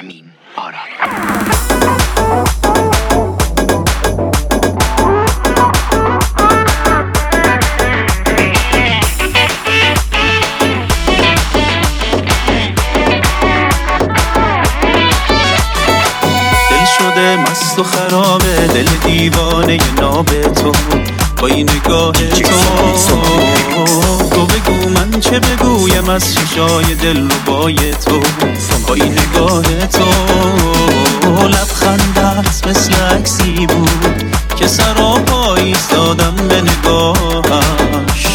امین آراد. مست و خرابه دل دیوانه ناب تو با این نگاه تو بگو من چه بگویم از شیشای دل رو بای تو با این نگاه تو لبخندت مثل عکسی بود که سراپا ایستادم به نگاهش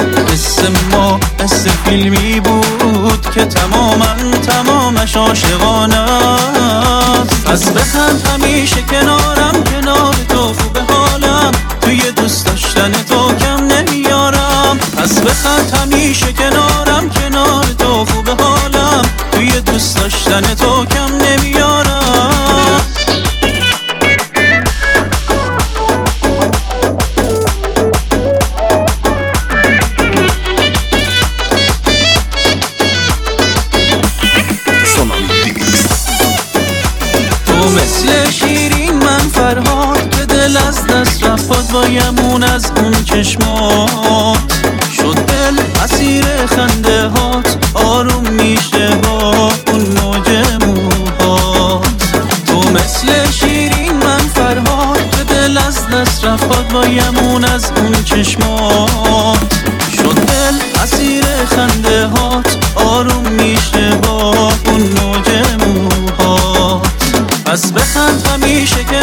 مثل فیلمی بود که تمامش عاشقانه است. پس بخند همیشه کنارم، کنار تو خوب حالم، توی دوست داشتن تو کم نمیارم. پس بخند همیشه کنارم، کنار تو خوب حالم، توی دوست داشتن تو کم نمیارم. مثل شیرین من فرهاد که دل از دست رفت وایمون از اون چشمات شد دل اسیر خنده هات آروم میشه با اون موج موهات. تو مثل شیرین من فرهاد که دل از دست رفت وایمون از اون چشمات شد دل اسیر خنده هات آروم میشه با اون موج موهات. پس بخند همیشه که